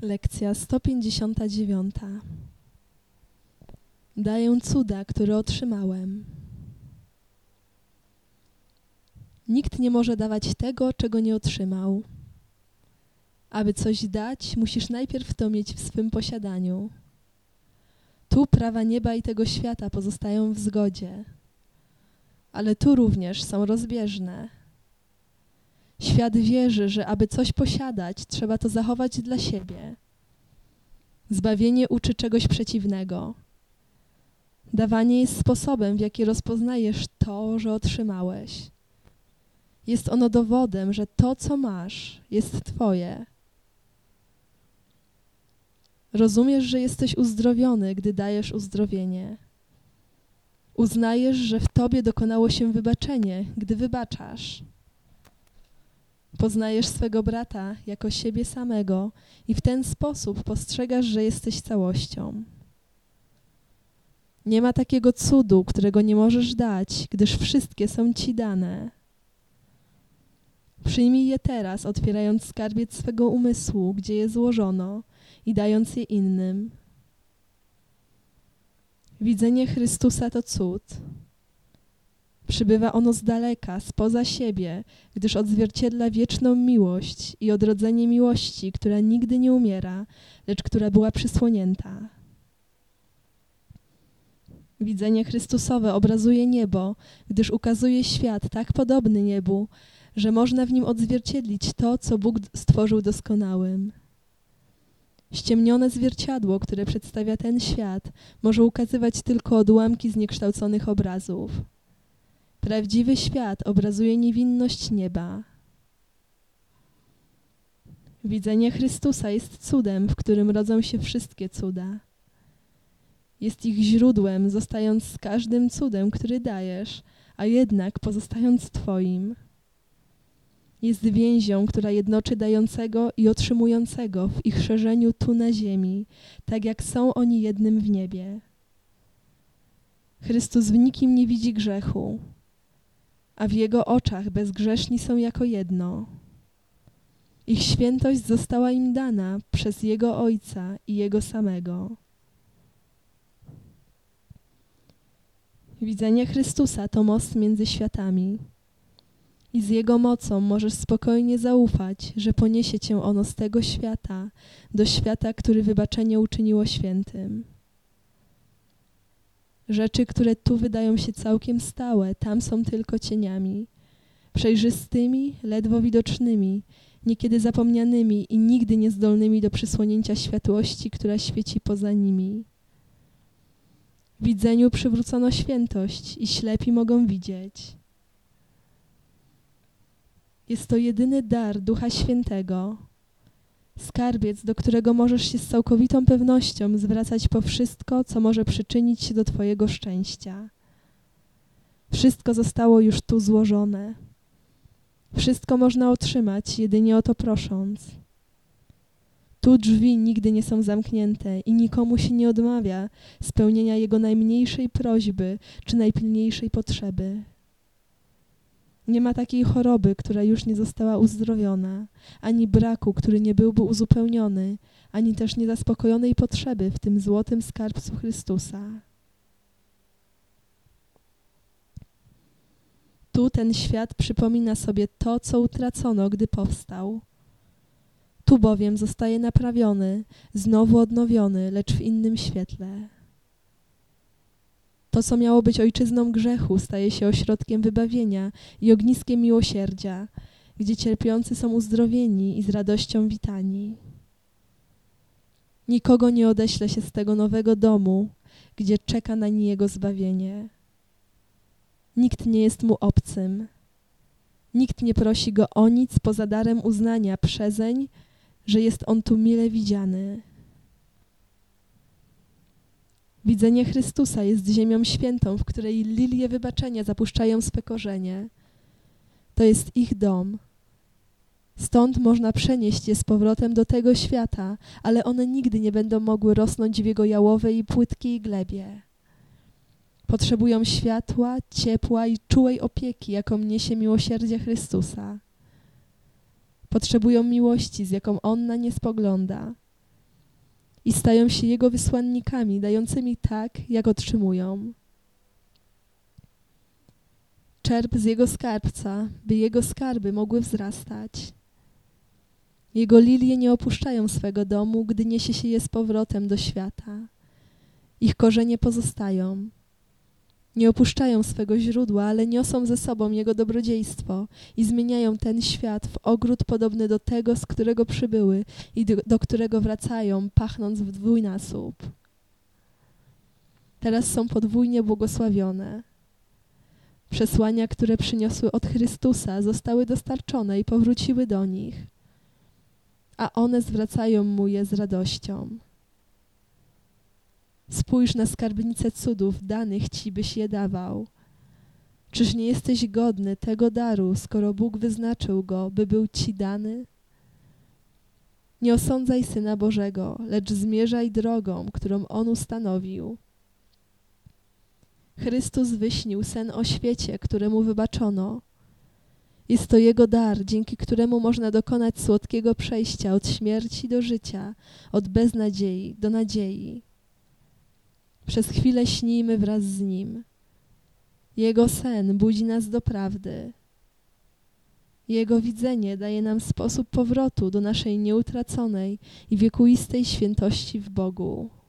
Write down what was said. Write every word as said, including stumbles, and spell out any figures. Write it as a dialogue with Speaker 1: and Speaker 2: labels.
Speaker 1: Lekcja sto pięćdziesiąt dziewięć. Daję cuda, które otrzymałem. Nikt nie może dawać tego, czego nie otrzymał. Aby coś dać, musisz najpierw to mieć w swym posiadaniu. Tu prawa nieba i tego świata pozostają w zgodzie, ale tu również są rozbieżne. Świat wierzy, że aby coś posiadać, trzeba to zachować dla siebie. Zbawienie uczy czegoś przeciwnego. Dawanie jest sposobem, w jaki rozpoznajesz to, że otrzymałeś. Jest ono dowodem, że to, co masz, jest twoje. Rozumiesz, że jesteś uzdrowiony, gdy dajesz uzdrowienie. Uznajesz, że w tobie dokonało się wybaczenie, gdy wybaczasz. Poznajesz swego brata jako siebie samego i w ten sposób postrzegasz, że jesteś całością. Nie ma takiego cudu, którego nie możesz dać, gdyż wszystkie są ci dane. Przyjmij je teraz, otwierając skarbiec swego umysłu, gdzie je złożono, i dając je innym. Widzenie Chrystusa to cud. Przybywa ono z daleka, spoza siebie, gdyż odzwierciedla wieczną miłość i odrodzenie miłości, która nigdy nie umiera, lecz która była przysłonięta. Widzenie Chrystusowe obrazuje niebo, gdyż ukazuje świat tak podobny niebu, że można w nim odzwierciedlić to, co Bóg stworzył doskonałym. Ściemnione zwierciadło, które przedstawia ten świat, może ukazywać tylko odłamki zniekształconych obrazów. Prawdziwy świat obrazuje niewinność nieba. Widzenie Chrystusa jest cudem, w którym rodzą się wszystkie cuda. Jest ich źródłem, zostając z każdym cudem, który dajesz, a jednak pozostając twoim. Jest więzią, która jednoczy dającego i otrzymującego w ich szerzeniu tu na ziemi, tak jak są oni jednym w niebie. Chrystus w nikim nie widzi grzechu, a w Jego oczach bezgrzeszni są jako jedno. Ich świętość została im dana przez Jego Ojca i Jego samego. Widzenie Chrystusa to most między światami. I z Jego mocą możesz spokojnie zaufać, że poniesie cię ono z tego świata do świata, który wybaczenie uczyniło świętym. Rzeczy, które tu wydają się całkiem stałe, tam są tylko cieniami, przejrzystymi, ledwo widocznymi, niekiedy zapomnianymi i nigdy niezdolnymi do przysłonięcia światłości, która świeci poza nimi. Widzeniu przywrócono świętość i ślepi mogą widzieć. Jest to jedyny dar Ducha Świętego, skarbiec, do którego możesz się z całkowitą pewnością zwracać po wszystko, co może przyczynić się do twojego szczęścia. Wszystko zostało już tu złożone. Wszystko można otrzymać, jedynie o to prosząc. Tu drzwi nigdy nie są zamknięte i nikomu się nie odmawia spełnienia jego najmniejszej prośby czy najpilniejszej potrzeby. Nie ma takiej choroby, która już nie została uzdrowiona, ani braku, który nie byłby uzupełniony, ani też niezaspokojonej potrzeby w tym złotym skarbcu Chrystusa. Tu ten świat przypomina sobie to, co utracono, gdy powstał. Tu bowiem zostaje naprawiony, znowu odnowiony, lecz w innym świetle. To, co miało być ojczyzną grzechu, staje się ośrodkiem wybawienia i ogniskiem miłosierdzia, gdzie cierpiący są uzdrowieni i z radością witani. Nikogo nie odeśle się z tego nowego domu, gdzie czeka na nie jego zbawienie. Nikt nie jest mu obcym. Nikt nie prosi go o nic poza darem uznania przezeń, że jest on tu mile widziany. Widzenie Chrystusa jest ziemią świętą, w której lilie wybaczenia zapuszczają swe korzenie. To jest ich dom. Stąd można przenieść je z powrotem do tego świata, ale one nigdy nie będą mogły rosnąć w jego jałowej i płytkiej glebie. Potrzebują światła, ciepła i czułej opieki, jaką niesie miłosierdzie Chrystusa. Potrzebują miłości, z jaką On na nie spogląda. i stają się Jego wysłannikami, dającymi tak, jak otrzymują. Czerp z Jego skarbca, by Jego skarby mogły wzrastać. Jego lilie nie opuszczają swego domu, gdy niesie się je z powrotem do świata. Ich korzenie pozostają. Nie opuszczają swego źródła, ale niosą ze sobą Jego dobrodziejstwo i zmieniają ten świat w ogród podobny do tego, z którego przybyły i do, do którego wracają, pachnąc w dwójnasób. Teraz są podwójnie błogosławione. Przesłania, które przyniosły od Chrystusa, zostały dostarczone i powróciły do nich, a one zwracają Mu je z radością. Spójrz na skarbnicę cudów danych Ci, byś je dawał. Czyż nie jesteś godny tego daru, skoro Bóg wyznaczył go, by był Ci dany? Nie osądzaj Syna Bożego, lecz zmierzaj drogą, którą On ustanowił. Chrystus wyśnił sen o świecie, któremu wybaczono. Jest to Jego dar, dzięki któremu można dokonać słodkiego przejścia od śmierci do życia, od beznadziei do nadziei. Przez chwilę śnijmy wraz z Nim. Jego sen budzi nas do prawdy. Jego widzenie daje nam sposób powrotu do naszej nieutraconej i wiekuistej świętości w Bogu.